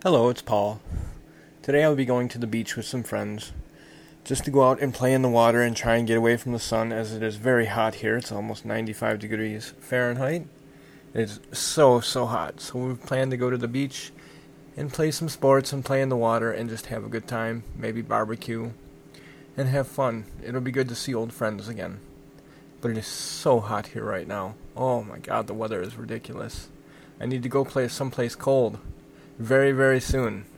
Hello, it's Paul. Today I'll be going to the beach with some friends, just to go out and play in the water and try and get away from the sun, as it is very hot here. It's almost 95 degrees Fahrenheit. It's so hot. So we plan to go to the beach and play some sports and play in the water and just have a good time, maybe barbecue, and have fun. It'll be good to see old friends again. But it is so hot here right now. Oh my god, the weather is ridiculous. I need to go play someplace cold very soon.